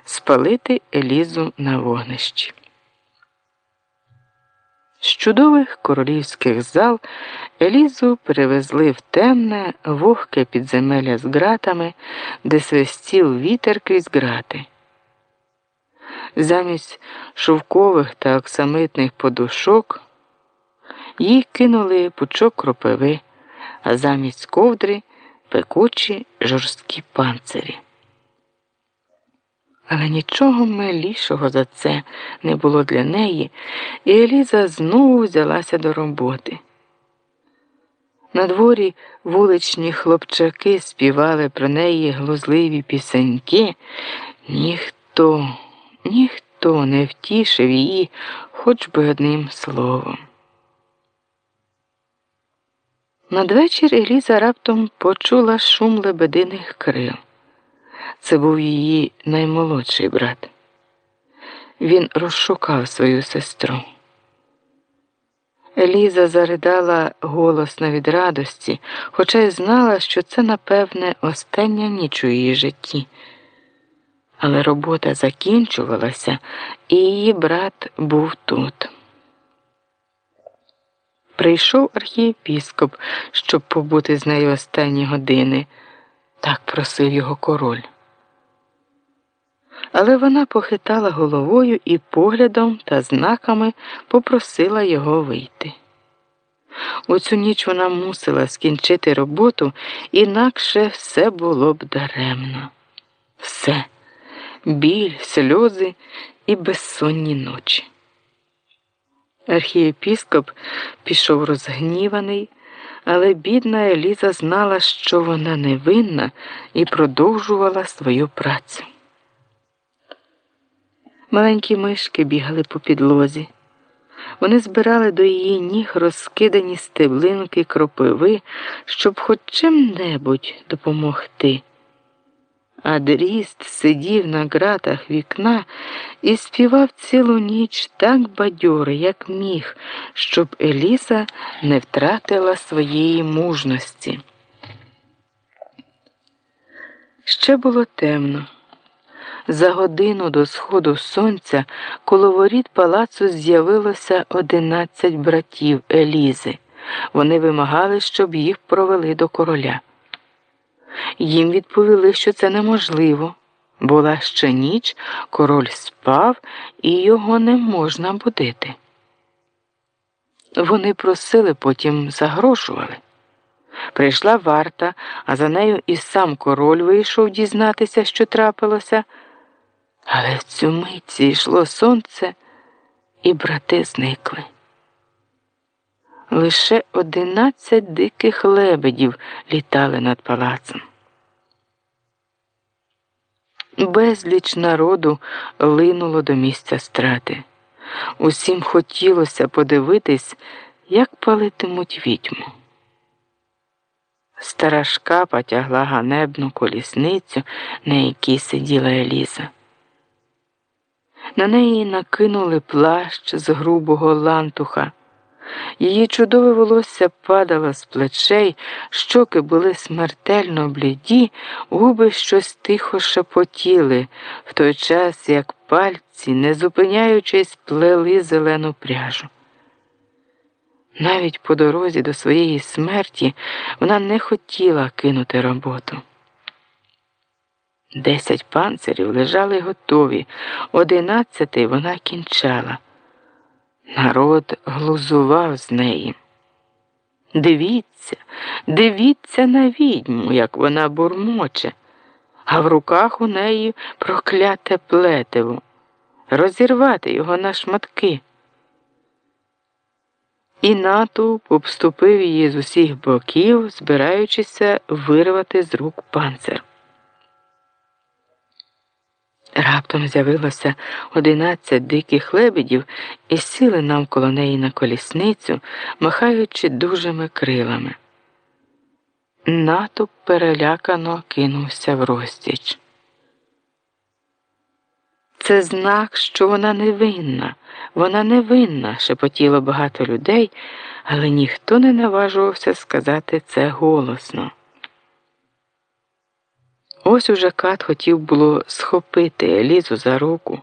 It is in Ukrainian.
спалити Елізу на вогнищі. З чудових королівських зал Елізу перевезли в темне, вогке підземелля з ґратами, де свистів вітер крізь ґрати. Замість шовкових та оксамитних подушок їй кинули пучок кропиви, а замість ковдри – пекучі жорсткі панцирі. Але нічого милішого за це не було для неї, і Еліза знову взялася до роботи. На дворі вуличні хлопчаки співали про неї глузливі пісеньки. Ніхто не втішив її хоч би одним словом. Надвечір Еліза раптом почула шум лебединих крил. Це був її наймолодший брат. Він розшукав свою сестру. Еліза заридала голосно від радості, хоча й знала, що це, напевне, остання ніч у її житті. Але робота закінчувалася, і її брат був тут. Прийшов архієпіскоп, щоб побути з нею останні години. Так просив його король. Але вона похитала головою і поглядом та знаками попросила його вийти. У цю ніч вона мусила скінчити роботу, інакше все було б даремно. Все. Біль, сльози і безсонні ночі. Архієпіскоп пішов розгніваний, але бідна Еліза знала, що вона невинна, і продовжувала свою працю. Маленькі мишки бігали по підлозі. Вони збирали до її ніг розкидані стеблинки кропиви, щоб хоч чим-небудь допомогти. А дрізд сидів на ґратах вікна і співав цілу ніч так бадьоро, як міг, щоб Еліза не втратила своєї мужності. Ще було темно. За годину до сходу сонця коло воріт палацу з'явилося 11 братів Елізи. Вони вимагали, щоб їх провели до короля. Їм відповіли, що це неможливо. Була ще ніч, король спав, і його не можна будити. Вони просили, потім загрошували. Прийшла варта, а за нею і сам король вийшов дізнатися, що трапилося. Але в цю мить зійшло сонце, і брати зникли. Лише 11 диких лебедів літали над палацом. Безліч народу линуло до місця страти. Усім хотілося подивитись, як палитимуть відьму. Стара шкапа тягла ганебну колісницю, на якій сиділа Еліза. На неї накинули плащ з грубого лантуха. Її чудове волосся падало з плечей, щоки були смертельно бліді, губи щось тихо шепотіли, в той час, як пальці, не зупиняючись, плели зелену пряжу. Навіть по дорозі до своєї смерті вона не хотіла кинути роботу. 10 панцирів лежали готові, 11-й вона кінчала. Народ глузував з неї. Дивіться на відьму, як вона бурмоче, а в руках у неї прокляте плетиво. Розірвати його на шматки. І натовп обступив її з усіх боків, збираючися вирвати з рук панцир. Раптом з'явилося 11 диких лебедів і сіли навколо неї на колісницю, махаючи дужими крилами. Натовп перелякано кинувся врозтіч. «Це знак, що вона невинна», – шепотіло багато людей, але ніхто не наважувався сказати це голосно. Ось уже кат хотів було схопити Елізу за руку,